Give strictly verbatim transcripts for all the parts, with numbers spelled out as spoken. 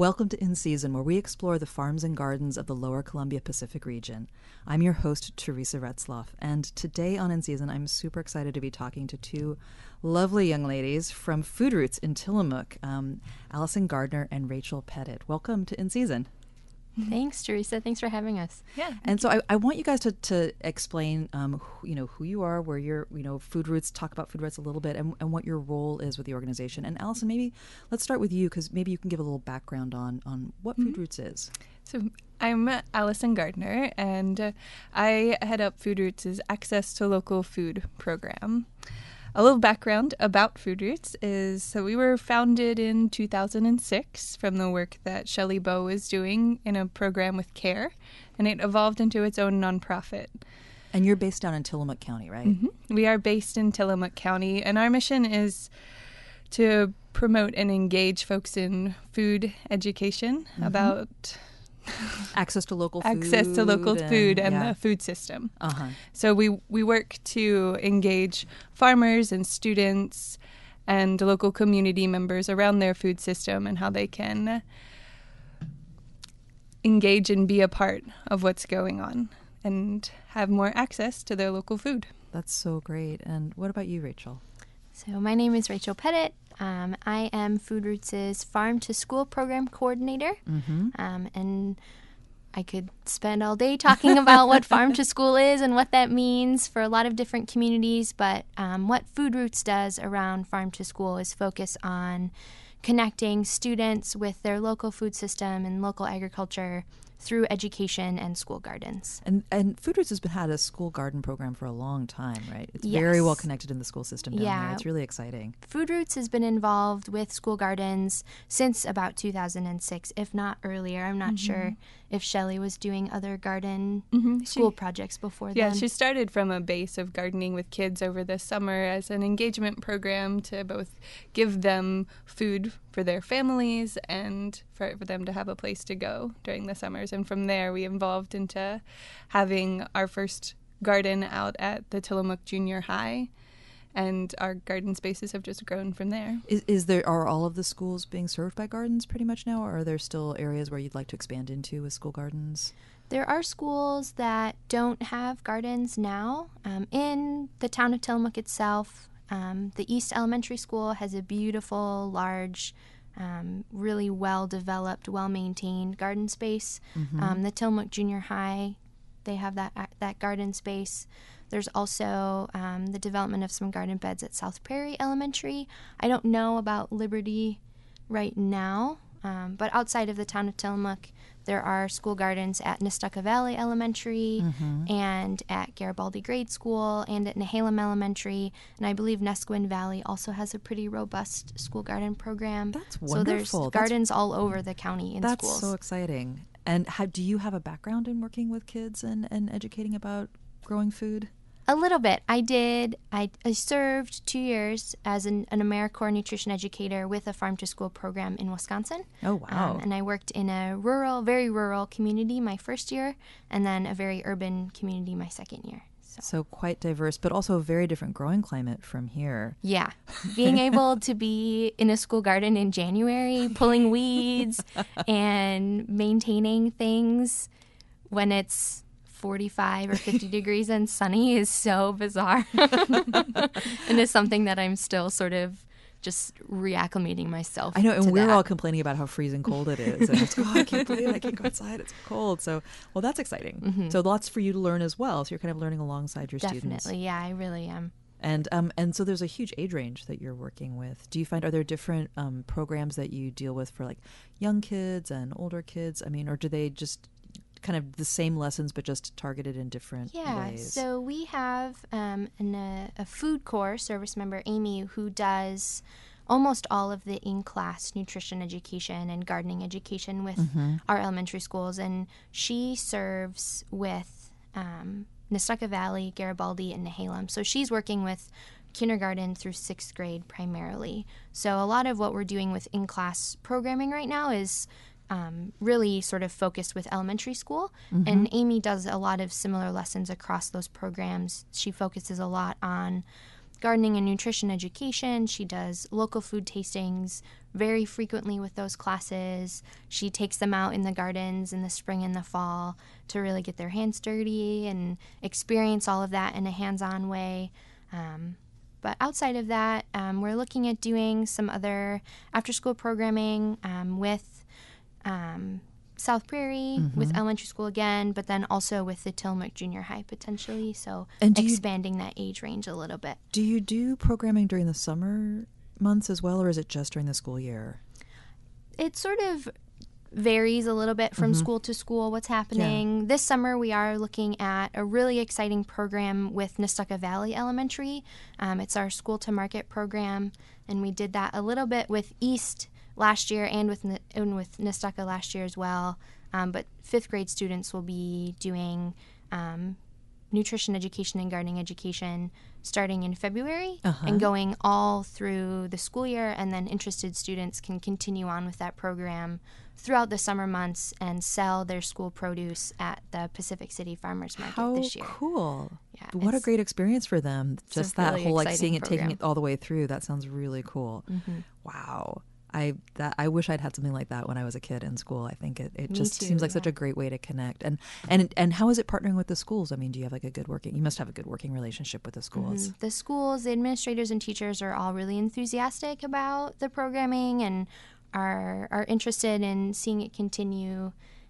Welcome to In Season, where we explore the farms and gardens of the Lower Columbia Pacific region. I'm your host, Teresa Retzloff, and today on In Season, I'm super excited to be talking to two lovely young ladies from Food Roots in Tillamook, um, Allison Gardner and Rachel Pettit. Welcome to In Season. Thanks, Teresa. Thanks for having us. Yeah. And so I, I want you guys to, to explain, um, who, you know, who you are, where you're, you know, Food Roots, talk about Food Roots a little bit, and, and what your role is with the organization. And Allison, maybe let's start with you, because maybe you can give a little background on, on what Food mm-hmm. Roots is. So I'm Allison Gardner, and uh, I head up Food Roots' Access to Local Food program. A little background about Food Roots is so we were founded in two thousand six from the work that Shelley Bow was doing in a program with CARE, and it evolved into its own nonprofit. And you're based down in Tillamook County, right? Mm-hmm. We are based in Tillamook County, and our mission is to promote and engage folks in food education mm-hmm. about access to local food. Access to local and, food and yeah. the food system. Uh-huh. So we, we work to engage farmers and students and local community members around their food system and how they can engage and be a part of what's going on and have more access to their local food. That's so great. And what about you, Rachel? So my name is Rachel Pettit. Um, I am Food Roots' Farm to School Program Coordinator, mm-hmm. um, and I could spend all day talking about what Farm to School is and what that means for a lot of different communities, but um, what Food Roots does around Farm to School is focus on connecting students with their local food system and local agriculture through education and school gardens. And and Food Roots has been had a school garden program for a long time, right? It's yes. very well connected in the school system down yeah. there. It's really exciting. Food Roots has been involved with school gardens since about two thousand six, if not earlier. I'm not mm-hmm. sure if Shelley was doing other garden mm-hmm. school she, projects before yeah, then. Yeah, she started from a base of gardening with kids over the summer as an engagement program to both give them food for their families and for, for them to have a place to go during the summers. And from there, we evolved into having our first garden out at the Tillamook Junior High, and our garden spaces have just grown from there. Is, is there are all of the schools being served by gardens pretty much now, or are there still areas where you'd like to expand into with school gardens? There are schools that don't have gardens now. Um, in the town of Tillamook itself, um, the East Elementary School has a beautiful, large, um, really well-developed, well-maintained garden space. Mm-hmm. Um, the Tillamook Junior High, they have that that garden space. There's also um, the development of some garden beds at South Prairie Elementary. I don't know about Liberty right now, um, but outside of the town of Tillamook, there are school gardens at Nestucca Valley Elementary mm-hmm. and at Garibaldi Grade School and at Nehalem Elementary. And I believe Nesquin Valley also has a pretty robust school garden program. That's wonderful. So there's that's, gardens all over the county in that's schools. That's so exciting. And how, do you have a background in working with kids and, and educating about growing food? A little bit. I did. I, I served two years as an, an AmeriCorps nutrition educator with a farm to school program in Wisconsin. Oh, wow. Um, and I worked in a rural, very rural community my first year, and then a very urban community my second year. So, so quite diverse, but also a very different growing climate from here. Yeah. Being able to be in a school garden in January, pulling weeds and maintaining things when it's forty-five or fifty degrees and sunny is so bizarre. And it's something that I'm still sort of just reacclimating myself I know, and to we're that. all complaining about how freezing cold it is. And it's, oh, I can't believe it. I can't go outside. It's cold. So, well, that's exciting. Mm-hmm. So lots for you to learn as well. So you're kind of learning alongside your Definitely, students. Definitely, yeah, I really am. And um, and so there's a huge age range that you're working with. Do you find, are there different um, programs that you deal with for like young kids and older kids? I mean, or do they just kind of the same lessons but just targeted in different yeah, ways? So we have um, an, uh, a food corps service member, Amy, who does almost all of the in-class nutrition education and gardening education with mm-hmm. our elementary schools, and she serves with um, Nestucca Valley, Garibaldi, and Nehalem. So she's working with kindergarten through sixth grade primarily. So a lot of what we're doing with in-class programming right now is Um, really sort of focused with elementary school. Mm-hmm. And Amy does a lot of similar lessons across those programs. She focuses a lot on gardening and nutrition education. She does local food tastings very frequently with those classes. She takes them out in the gardens in the spring and the fall to really get their hands dirty and experience all of that in a hands-on way. Um, but outside of that, um, we're looking at doing some other after-school programming um, with um, South Prairie, Mm-hmm. with elementary school again, but then also with the Tillamook Junior High potentially, so And do you- expanding that age range a little bit. Do you do programming during the summer months as well, or is it just during the school year? It sort of varies a little bit from Mhm. school to school what's happening. This summer we are looking at a really exciting program with Nestucca Valley Elementary. Um, it's our School to Market program, and we did that a little bit with East last year and with Ne- and with Nestucca last year as well. Um, but fifth grade students will be doing um, nutrition education and gardening education starting in February Uh-huh. and going all through the school year, and then interested students can continue on with that program throughout the summer months and sell their school produce at the Pacific City Farmers Market How this year. cool. Yeah, What a it's- great experience for them. it's a Just that really whole like exciting seeing it, taking program. it all the way through. That sounds really cool. Mm-hmm. Wow. I that I wish I'd had something like that when I was a kid in school. I think it, it Me just too, seems like such yeah. a great way to connect. And and and how is it partnering with the schools? I mean, do you have like a good working? You must have a good working relationship with the schools. Mhm. The schools, the administrators and teachers are all really enthusiastic about the programming and are are interested in seeing it continue.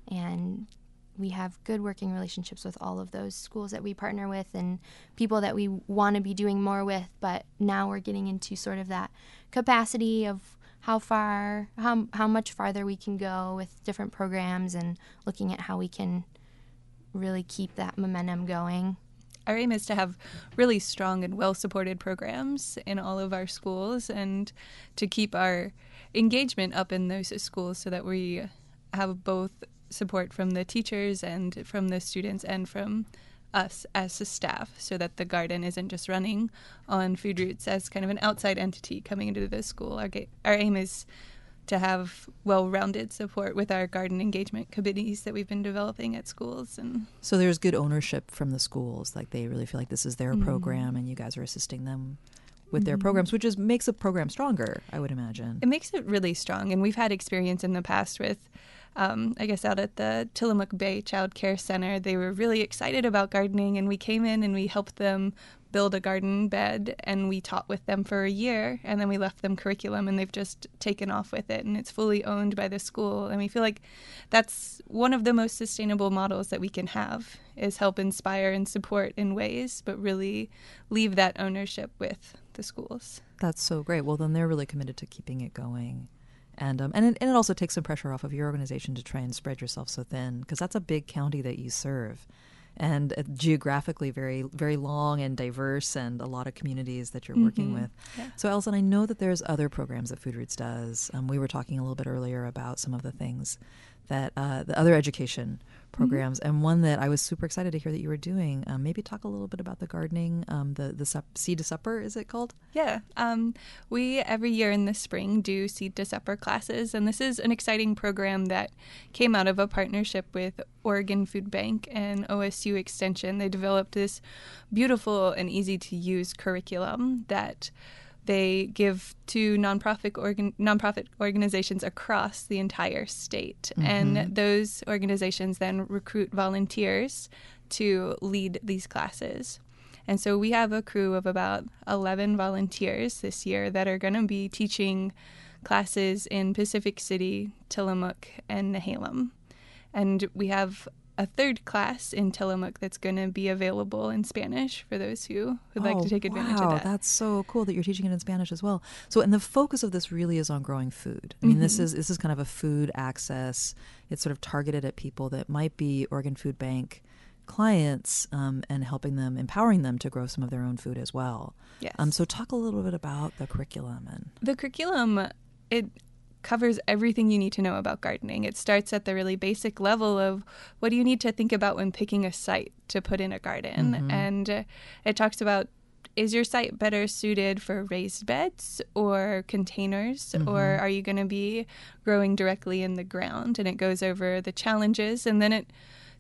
And we have good working relationships with all of those schools that we partner with and people that we want to be doing more with. But now we're getting into sort of that capacity of how far, how how much farther we can go with different programs and looking at how we can really keep that momentum going. Our aim is to have really strong and well-supported programs in all of our schools and to keep our engagement up in those schools so that we have both support from the teachers and from the students and from us as a staff so that the garden isn't just running on Food Roots as kind of an outside entity coming into the school. Our, ga- our aim is to have well-rounded support with our garden engagement committees that we've been developing at schools. And So there's good ownership from the schools. Like they really feel like this is their Mhm. program, and you guys are assisting them with their Mhm. programs, which is makes a program stronger, I would imagine. It makes it really strong, and we've had experience in the past with, um, I guess, out at the Tillamook Bay Child Care Center. They were really excited about gardening, and we came in and we helped them build a garden bed, and we taught with them for a year, and then we left them curriculum, and they've just taken off with it, and it's fully owned by the school. And we feel like that's one of the most sustainable models that we can have, is help inspire and support in ways, but really leave that ownership with the schools. That's so great. Well, then they're really committed to keeping it going. And um, and, it, and it also takes some pressure off of your organization to try and spread yourself so thin, because that's a big county that you serve. And uh, geographically very, very long and diverse, and a lot of communities that you're working Mhm. with. Yeah. So, Elson, I know that there's other programs that Food Roots does. Um, we were talking a little bit earlier about some of the things that uh, the other education programs, and one that I was super excited to hear that you were doing. Um, maybe talk a little bit about the gardening, um, the the sup- Seed to Supper, is it called? Yeah, um, we every year in the spring do Seed to Supper classes, and this is an exciting program that came out of a partnership with Oregon Food Bank and O S U Extension. They developed this beautiful and easy to use curriculum that they give to nonprofit organ- nonprofit organizations across the entire state, Mhm. and those organizations then recruit volunteers to lead these classes. And so we have a crew of about eleven volunteers this year that are going to be teaching classes in Pacific City, Tillamook, and Nehalem. And we have a third class in Tillamook that's going to be available in Spanish for those who would like Oh, to take advantage wow, of that. That's so cool that you're teaching it in Spanish as well. So, and the focus of this really is on growing food. I mean, this Mhm. is this is kind of a food access. It's sort of targeted at people that might be Oregon Food Bank clients, um, and helping them, empowering them to grow some of their own food as well. Yes. Um, so, talk a little bit about the curriculum and. The curriculum, it covers everything you need to know about gardening. It starts at the really basic level of what do you need to think about when picking a site to put in a garden. Mhm. And uh, it talks about, is your site better suited for raised beds or containers, Mhm. or are you going to be growing directly in the ground? And it goes over the challenges, and then it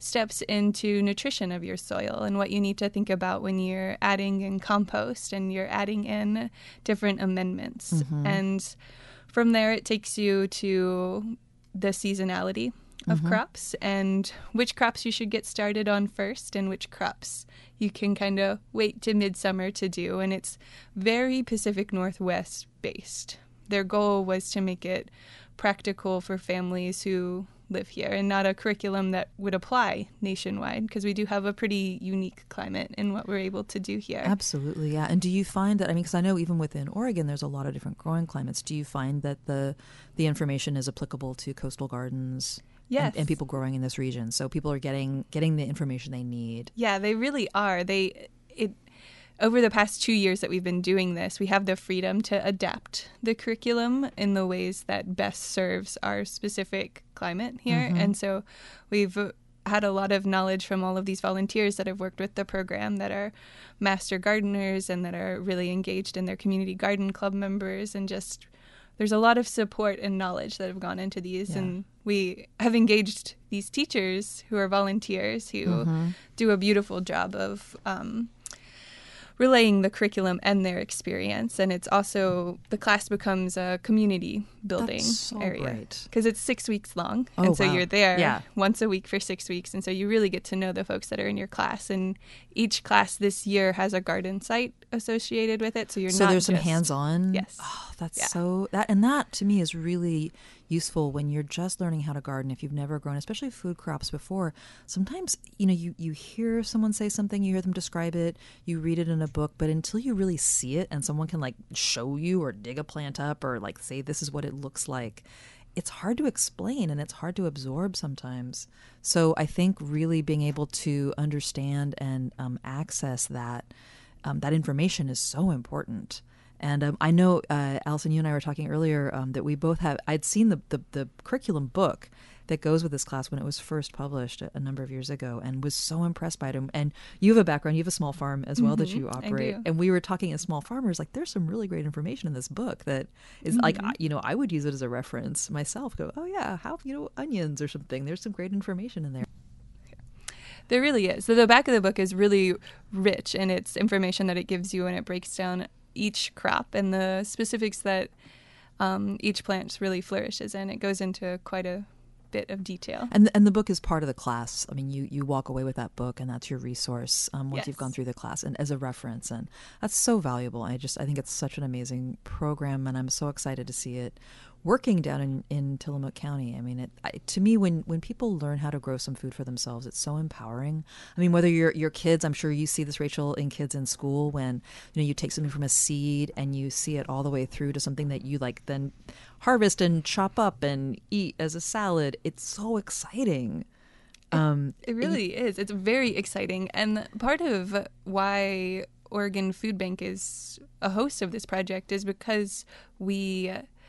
steps into nutrition of your soil and what you need to think about when you're adding in compost and you're adding in different amendments. Mm-hmm. And from there, it takes you to the seasonality of mm-hmm. crops and which crops you should get started on first and which crops you can kind of wait to midsummer to do. And it's very Pacific Northwest based. Their goal was to make it practical for families who live here and not a curriculum that would apply nationwide, because we do have a pretty unique climate in what we're able to do here. Absolutely, yeah. And do you find that, I mean, because I know even within Oregon there's a lot of different growing climates, do you find that the the information is applicable to coastal gardens? Yes. And, and people growing in this region, so people are getting getting the information they need? Yeah, they really are. They it over the past two years that we've been doing this, we have the freedom to adapt the curriculum in the ways that best serves our specific climate here. Mm-hmm. And so we've had a lot of knowledge from all of these volunteers that have worked with the program that are master gardeners and that are really engaged in their community garden club members, and just there's a lot of support and knowledge that have gone into these. Yeah. And we have engaged these teachers who are volunteers who mm-hmm. do a beautiful job of um, relaying the curriculum and their experience. And it's also, the class becomes a community building That's so area. Because it's six weeks long. Oh, and so wow. you're there yeah. once a week for six weeks. And so you really get to know the folks that are in your class. And each class this year has a garden site associated with it. So you're so not there's some just, hands-on? Yes. Oh, that's yeah. so, that and that to me is really useful when you're just learning how to garden. If you've never grown, especially food crops before, sometimes, you know, you, you hear someone say something, you hear them describe it, you read it in a book, but until you really see it and someone can like show you or dig a plant up or like say this is what it looks like, it's hard to explain and it's hard to absorb sometimes. So I think really being able to understand and um, access that um, that information is so important. And um, I know, uh, Allison, you and I were talking earlier um, that we both have, I'd seen the, the, the curriculum book that goes with this class when it was first published a, a number of years ago, and was so impressed by it. And, and you have a background, you have a small farm as well mm-hmm, that you operate. And we were talking as small farmers, like there's some really great information in this book that is mm-hmm. like, you know, I would use it as a reference myself, go, oh yeah, how, you know, onions or something. There's some great information in there. There really is. So the back of the book is really rich in its information that it gives you, and it breaks down each crop and the specifics that um, each plant really flourishes in. It goes into quite a bit of detail. And and the book is part of the class. I mean, you, you walk away with that book, and that's your resource um, once yes. you've gone through the class, and as a reference. And that's so valuable. I just I think it's such an amazing program, and I'm so excited to see it working down in, in Tillamook County. I mean, it I, to me, when, when people learn how to grow some food for themselves, it's so empowering. I mean, whether you're your kids, I'm sure you see this, Rachel, in kids in school, when you know you take something from a seed and you see it all the way through to something that you like then harvest and chop up and eat as a salad. It's so exciting. Um, it, it really it, is. It's very exciting, and part of why Oregon Food Bank is a host of this project is because we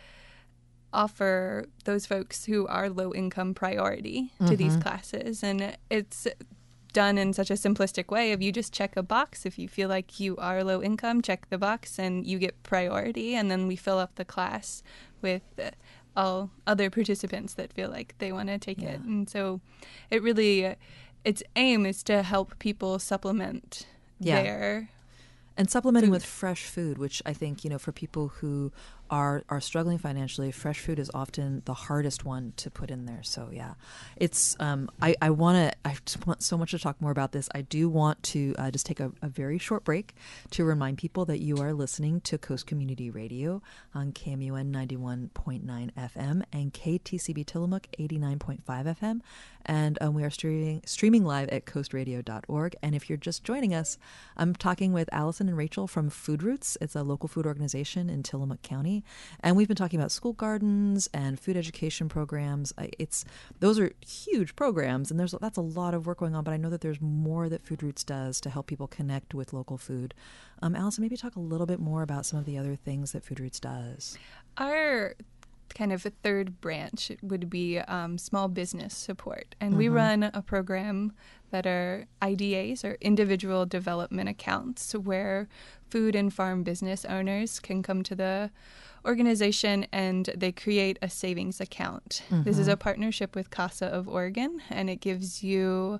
offer those folks who are low-income priority to mm-hmm. these classes. And it's done in such a simplistic way of you just check a box. If you feel like you are low income, check the box and you get priority. And then we fill up the class with all other participants that feel like they want to take yeah. it. And so it really, its aim is to help people supplement yeah. their And supplementing food. with fresh food, which I think, you know, for people who are are struggling financially, fresh food is often the hardest one to put in there. So, yeah, it's um, I, I want to I just want so much to talk more about this. I do want to uh, just take a, a very short break to remind people that you are listening to Coast Community Radio on K M U N ninety-one point nine F M and K T C B Tillamook eighty-nine point five F M. And um, we are streaming streaming live at coast radio dot org. And if you're just joining us, I'm talking with Allison and Rachel from Food Roots. It's a local food organization in Tillamook County. And we've been talking about school gardens and food education programs. It's those are huge programs, and there's that's a lot of work going on. But I know that there's more that Food Roots does to help people connect with local food. Um, Allison, maybe talk a little bit more about some of the other things that Food Roots does. Our kind of a third branch would be um, small business support. And mm-hmm. we run a program that are I D As, or individual development accounts, where food and farm business owners can come to the organization and they create a savings account. Mm-hmm. This is a partnership with CASA of Oregon, and it gives you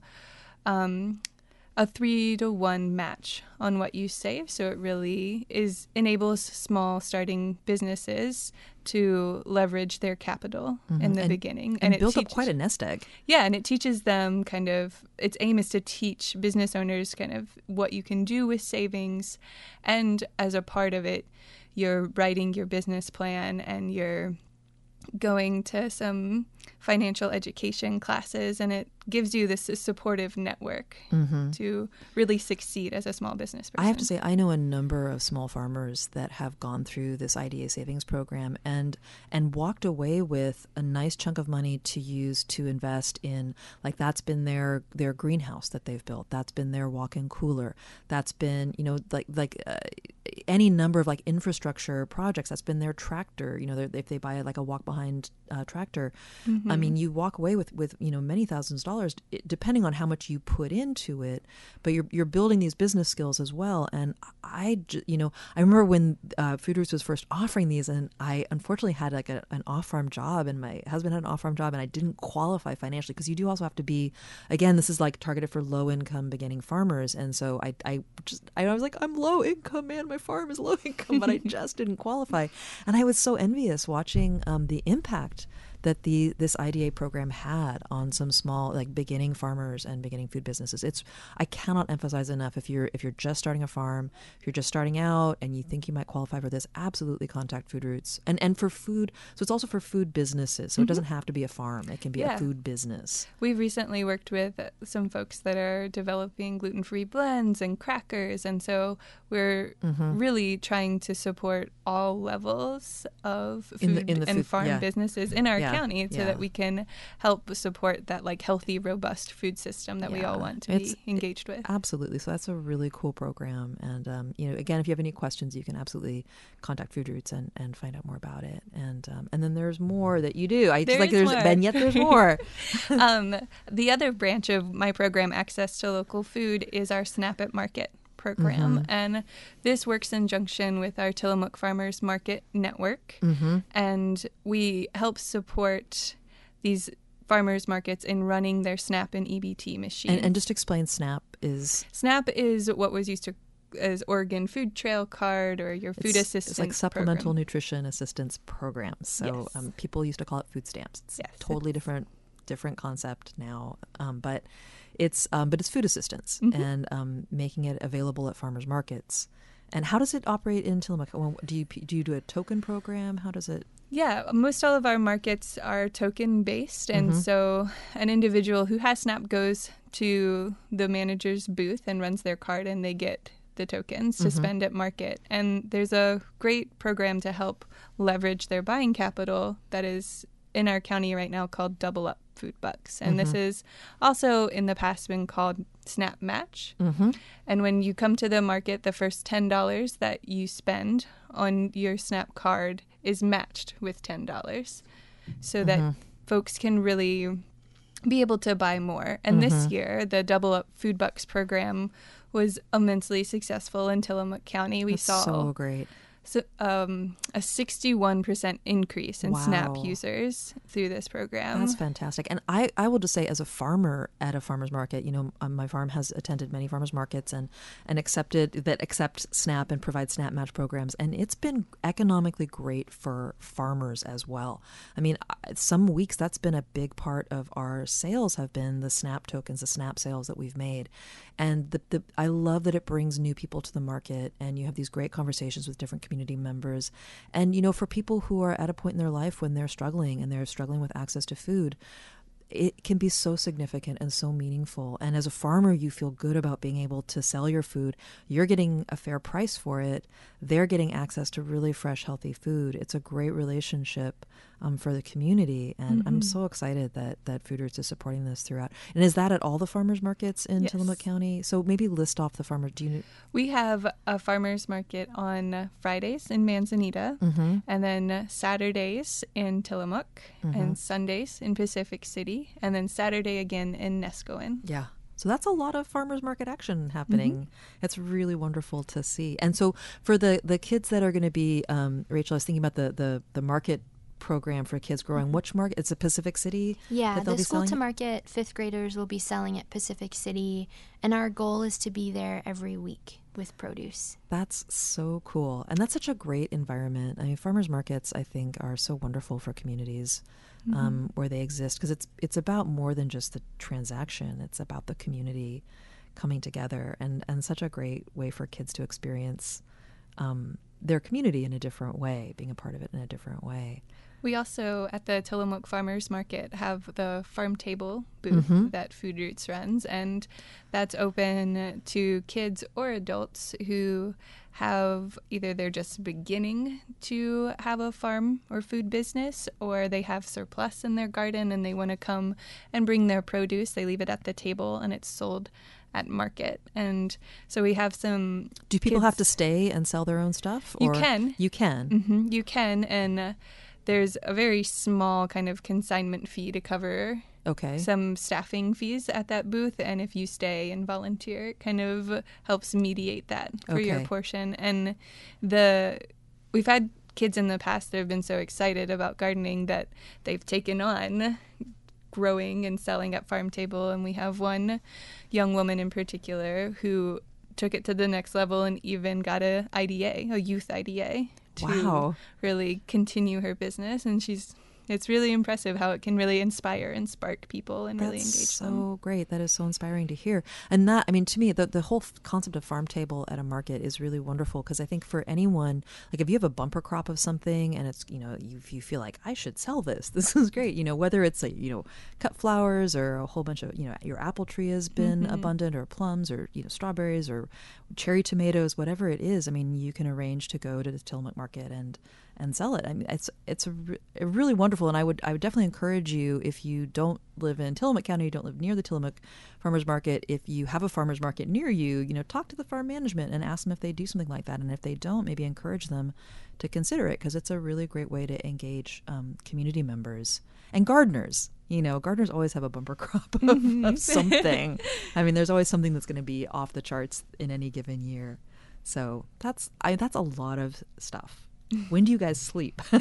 um, a three to one match on what you save. So it really is enables small starting businesses to leverage their capital mm-hmm. in the and, beginning. And, and it build teaches, up quite a nest egg. Yeah, and it teaches them kind of, its aim is to teach business owners kind of what you can do with savings. And as a part of it, you're writing your business plan and you're going to some financial education classes, and it gives you this supportive network mm-hmm. to really succeed as a small business person. I have to say, I know a number of small farmers that have gone through this I D A savings program and and walked away with a nice chunk of money to use to invest in, like that's been their their greenhouse that they've built. That's been their walk-in cooler. That's been, you know, like like uh, any number of like infrastructure projects. That's been their tractor. You know, if they buy like a walk-behind uh, tractor, mm-hmm. I mean, you walk away with, with you know many thousands of dollars, depending on how much you put into it. But you're you're building these business skills as well. And I, you know, I remember when uh, Food Roots was first offering these, and I unfortunately had like a, an off-farm job, and my husband had an off-farm job, and I didn't qualify financially because you do also have to be, again, this is like targeted for low-income beginning farmers, and so I I just I was like, I'm low income, man, my farm is low income, but I just didn't qualify, and I was so envious watching um, the impact that the this I D A program had on some small, like beginning farmers and beginning food businesses. It's I cannot emphasize enough, if you're if you're just starting a farm, if you're just starting out and you think you might qualify for this, absolutely contact Food Roots. And and for food, so it's also for food businesses. So mm-hmm. it doesn't have to be a farm. It can be yeah. a food business. We've recently worked with some folks that are developing gluten-free blends and crackers, and so we're mm-hmm. really trying to support all levels of food in the, in the and food, farm yeah. businesses in our yeah. county, so yeah. that we can help support that like healthy, robust food system that yeah. we all want to it's, be engaged with. Absolutely. So that's a really cool program. And um, you know, again, if you have any questions, you can absolutely contact Food Roots and, and find out more about it. And um, and then there's more that you do. I there just like there's more. and yet there's more. um, the other branch of my program, Access to Local Food, is our Snap at Market program, mm-hmm. and this works in junction with our Tillamook Farmers Market Network, mm-hmm. and we help support these farmers markets in running their SNAP and E B T machines. And, and just explain SNAP is... SNAP is what was used to as Oregon Food Trail Card, or your food it's, assistance It's like supplemental program. nutrition assistance programs. So yes. um, people used to call it food stamps. It's yes. totally different different concept now, um, but it's um, but it's food assistance mm-hmm. and um, making it available at farmers markets. And how does it operate in Tillamook? Do you do you do a token program? How does it? Yeah, most all of our markets are token based, and mm-hmm. so an individual who has SNAP goes to the manager's booth and runs their card, and they get the tokens to mm-hmm. spend at market. And there's a great program to help leverage their buying capital that is in our county right now called Double Up Food Bucks. And mm-hmm. this is also in the past been called Snap Match. Mm-hmm. And when you come to the market, the first ten dollars that you spend on your SNAP card is matched with ten dollars, so mm-hmm. that folks can really be able to buy more. And mm-hmm. this year, the Double Up Food Bucks program was immensely successful in Tillamook County. We That's saw so great. So, um, a sixty-one percent increase in wow. SNAP users through this program. That's fantastic. And I, I will just say, as a farmer at a farmer's market, you know, um, my farm has attended many farmer's markets and, and accepted that accept SNAP and provide SNAP match programs. And it's been economically great for farmers as well. I mean, some weeks that's been a big part of our sales have been the SNAP tokens, the SNAP sales that we've made. And the, the I love that it brings new people to the market, and you have these great conversations with different community members. And, you know, for people who are at a point in their life when they're struggling and they're struggling with access to food, it can be so significant and so meaningful. And as a farmer, you feel good about being able to sell your food. You're getting a fair price for it. They're getting access to really fresh, healthy food. It's a great relationship um, for the community. And mm-hmm. I'm so excited that, that Food Roots is supporting this throughout. And is that at all the farmers markets in yes. Tillamook County? So maybe list off the farmers. Do you? We have a farmers market on Fridays in Manzanita, mm-hmm. and then Saturdays in Tillamook, mm-hmm. and Sundays in Pacific City, and then Saturday again in Nescoin. Yeah. So that's a lot of farmers market action happening. Mm-hmm. It's really wonderful to see. And so for the, the kids that are going to be, um, Rachel, I was thinking about the, the, the market program for kids growing. Mm-hmm. Which market? It's a Pacific City? Yeah, that they'll the be School selling? to Market fifth graders will be selling at Pacific City, and our goal is to be there every week with produce. That's so cool. And that's such a great environment. I mean, farmers markets, I think, are so wonderful for communities mm-hmm. um, where they exist, because it's it's about more than just the transaction. It's about the community coming together, and, and such a great way for kids to experience um, their community in a different way, being a part of it in a different way. We also, at the Tillamook Farmers Market, have the farm table booth mm-hmm. that Food Roots runs, and that's open to kids or adults who have either they're just beginning to have a farm or food business, or they have surplus in their garden and they want to come and bring their produce. They leave it at the table and it's sold at market. And so we have some Do people kids. have to stay and sell their own stuff? You or can. You can. Mm-hmm. You can, and uh, there's a very small kind of consignment fee to cover okay. some staffing fees at that booth. And if you stay and volunteer, it kind of helps mediate that for okay. your portion. And the we've had kids in the past that have been so excited about gardening that they've taken on growing and selling at Farm Table. And we have one young woman in particular who took it to the next level and even got a I D A, a youth I D A, to wow. really continue her business. And she's it's really impressive how it can really inspire and spark people and That's really engage so them. So great. That is so inspiring to hear. And that, I mean, to me, the, the whole f- concept of Farm Table at a market is really wonderful, because I think for anyone, like if you have a bumper crop of something and it's, you know, you, you feel like I should sell this, this is great. You know, whether it's like, you know, cut flowers or a whole bunch of, you know, your apple tree has been mm-hmm. abundant, or plums, or, you know, strawberries or cherry tomatoes, whatever it is. I mean, you can arrange to go to the Tillamook Market and and sell it. I mean, it's it's a, re- a really wonderful, and I would I would definitely encourage you, if you don't live in Tillamook County, you don't live near the Tillamook Farmers Market, if you have a farmers market near you, you know, talk to the farm management and ask them if they do something like that, and if they don't, maybe encourage them to consider it, because it's a really great way to engage um, community members and gardeners. You know, gardeners always have a bumper crop of, mm-hmm. of something. I mean, there's always something that's going to be off the charts in any given year. So that's I, that's a lot of stuff. When do you guys sleep? So,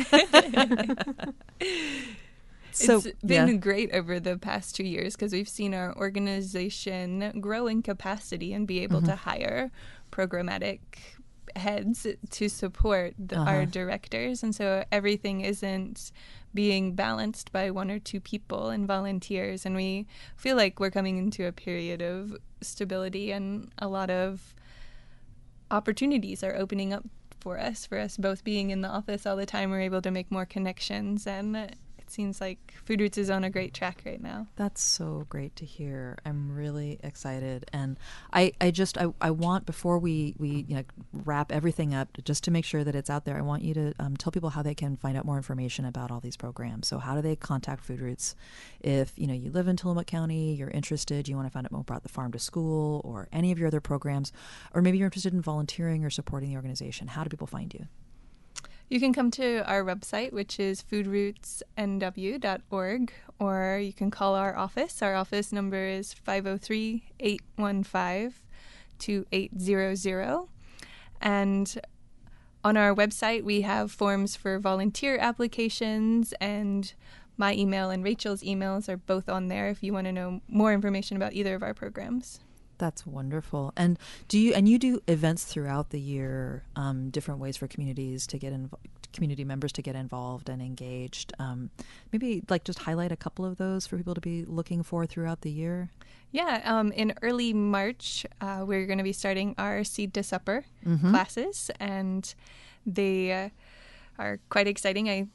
it's been yeah. great over the past two years because we've seen our organization grow in capacity and be able mm-hmm. to hire programmatic heads to support the, uh-huh. our directors. And so everything isn't being balanced by one or two people and volunteers. And we feel like we're coming into a period of stability, and a lot of opportunities are opening up for us, for us both being in the office all the time. We're able to make more connections, and it seems like Food Roots is on a great track right now. That's so great to hear. I'm really excited, and I, I just I, I want, before we we you know wrap everything up, just to make sure that it's out there, I want you to um, tell people how they can find out more information about all these programs. So how do they contact Food Roots if you know you live in Tillamook County, you're interested, you want to find out more about the Farm to School or any of your other programs, or maybe you're interested in volunteering or supporting the organization? How do people find you? You can come to our website, which is food roots n w dot org, or you can call our office. Our office number is five oh three, eight one five, two eight zero zero. And on our website, we have forms for volunteer applications, and my email and Rachel's emails are both on there if you want to know more information about either of our programs. That's wonderful. And do you and you do events throughout the year, um, different ways for communities to get involved, community members to get involved and engaged. Um, maybe like just highlight a couple of those for people to be looking for throughout the year. Yeah, um, in early March, uh, we're going to be starting our Seed to Supper mm-hmm. classes, and they uh, are quite exciting. I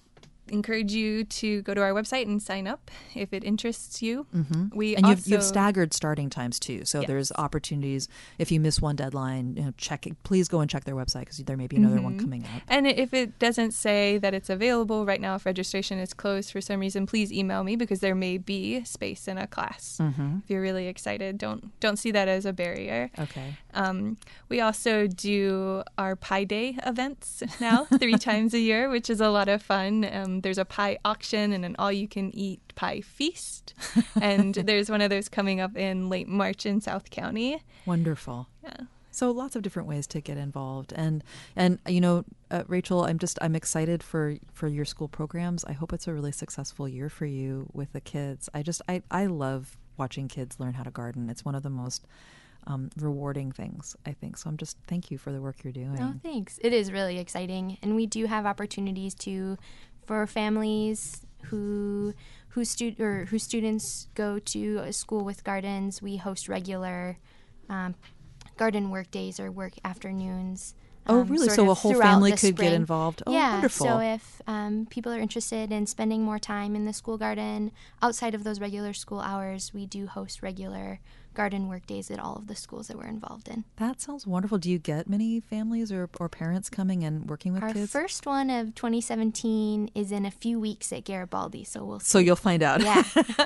encourage you to go to our website and sign up if it interests you. Mm-hmm. We and also, you've, you've staggered starting times too, so yes. there's opportunities. If you miss one deadline, you know, check it. Please go and check their website because there may be another mm-hmm. one coming up. And if it doesn't say that it's available right now, if registration is closed for some reason, please email me because there may be space in a class. Mm-hmm. If you're really excited, don't don't see that as a barrier. Okay. Um, we also do our Pie Day events now three times a year, which is a lot of fun. Um, there's a pie auction and an all-you-can-eat pie feast, and there's one of those coming up in late March in South County. Wonderful. Yeah. So lots of different ways to get involved, and and you know, uh, Rachel, I'm just I'm excited for for your school programs. I hope it's a really successful year for you with the kids. I just I I love watching kids learn how to garden. It's one of the most Um, rewarding things, I think. So I'm just, thank you for the work you're doing. Oh, thanks. It is really exciting. And we do have opportunities to, for families who who, stu- or whose students go to a school with gardens, we host regular um, garden work days or work afternoons. Oh, um, really? sort So of a whole throughout family the could spring. get involved? Oh, yeah, wonderful. So if um, people are interested in spending more time in the school garden outside of those regular school hours, we do host regular garden work days at all of the schools that we're involved in. That sounds wonderful. Do you get many families or, or parents coming and working with Our kids? first one of twenty seventeen is in a few weeks at Garibaldi, so we'll see. So you'll find out. Yeah.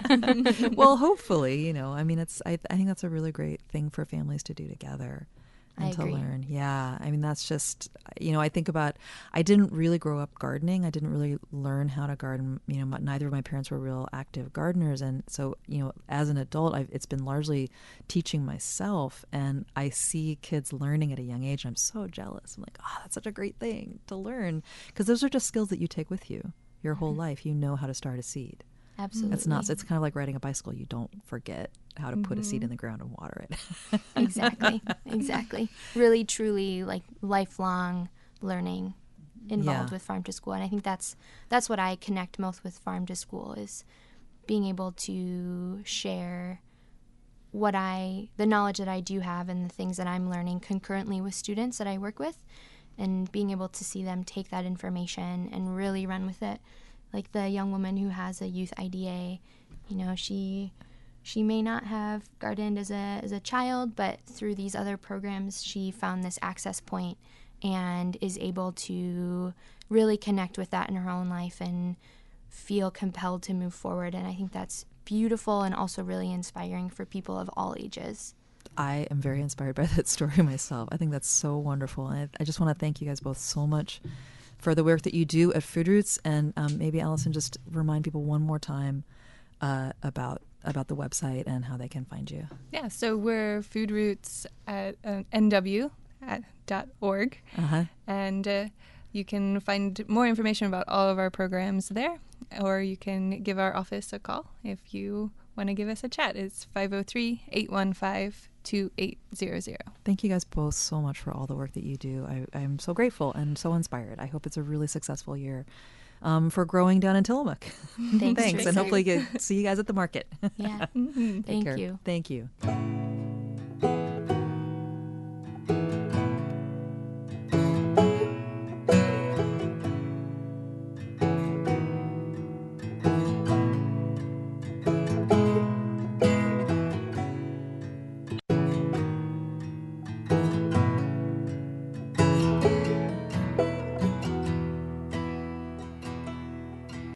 Well, hopefully, you know, I mean, it's. I, I think that's a really great thing for families to do together and I to agree. learn. Yeah, I mean, that's just, you know, I think about. I didn't really grow up gardening. I didn't really learn how to garden. You know, my, neither of my parents were real active gardeners, and so you know, as an adult, I've, it's been largely teaching myself. And I see kids learning at a young age. And I'm so jealous. I'm like, oh, that's such a great thing to learn because those are just skills that you take with you your whole life. You know how to start a seed. Absolutely. It's not. It's kind of like riding a bicycle. You don't forget how to put mm-hmm. a seed in the ground and water it. Exactly. Exactly. Really, truly, like lifelong learning involved Yeah. with Farm to School, and I think that's that's what I connect most with Farm to School is being able to share what I the knowledge that I do have and the things that I'm learning concurrently with students that I work with, and being able to see them take that information and really run with it. Like the young woman who has a youth I D A, you know, she she may not have gardened as a as a child, but through these other programs, she found this access point and is able to really connect with that in her own life and feel compelled to move forward. And I think that's beautiful and also really inspiring for people of all ages. I am very inspired by that story myself. I think that's so wonderful. And I, I just want to thank you guys both so much for the work that you do at Food Roots. And um, maybe, Allison, just remind people one more time uh, about about the website and how they can find you. Yeah, so we're Food Roots at uh, N W at dot org. Uh-huh. And uh, you can find more information about all of our programs there, or you can give our office a call if you want to give us a chat. It's five oh three, eight one five, two eight zero zero. Thank you guys both so much for all the work that you do. I, I'm so grateful and so inspired. I hope it's a really successful year um, for growing down in Tillamook. Thanks, Thanks, and Tracy. hopefully get, see you guys at the market. Yeah. Mm-hmm. Thank care. you. Thank you.